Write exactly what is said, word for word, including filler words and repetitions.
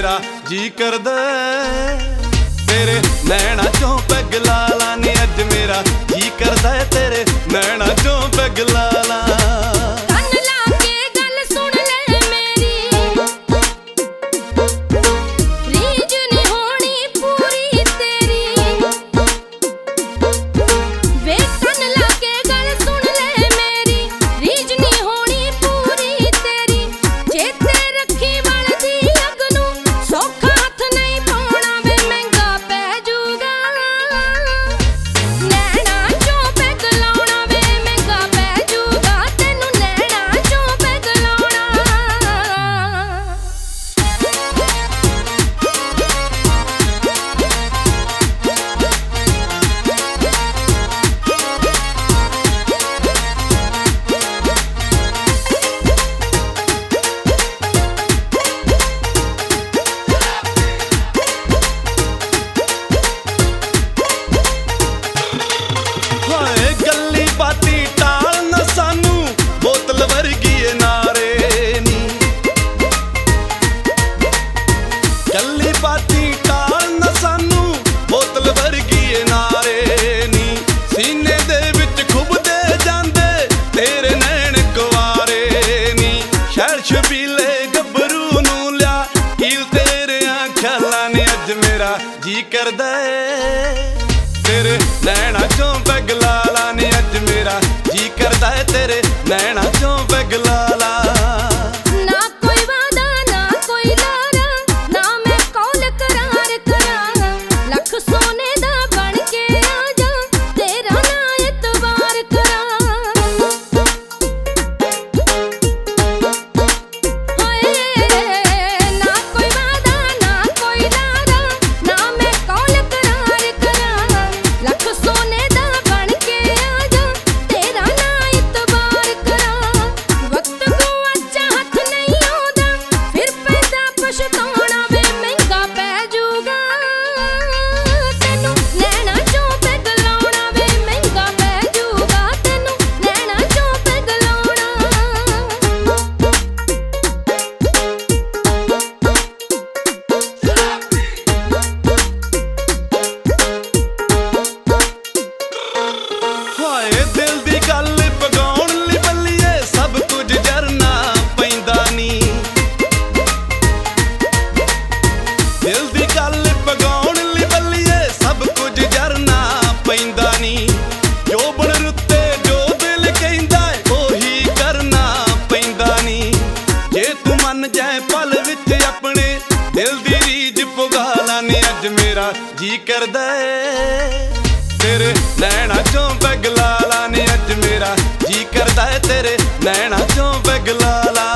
मेरा जी करदा तेरे नैना चों पैग ला ला नी अज मेरा जी करदा तेरे नैना चों पैग ला ला। छबीले गबरू नू लिया हील तेरे ख्यालां ने अज मेरा जी करदा तेरे नैना चों पैग ला ला नी अज मेरा जी करदा तेरे नैना चों पैग ला ला। मेरा जी करदा तेरे नैना चों पैग ला ला नी अज मेरा जी करदा तेरे नैना चों पैग ला ला।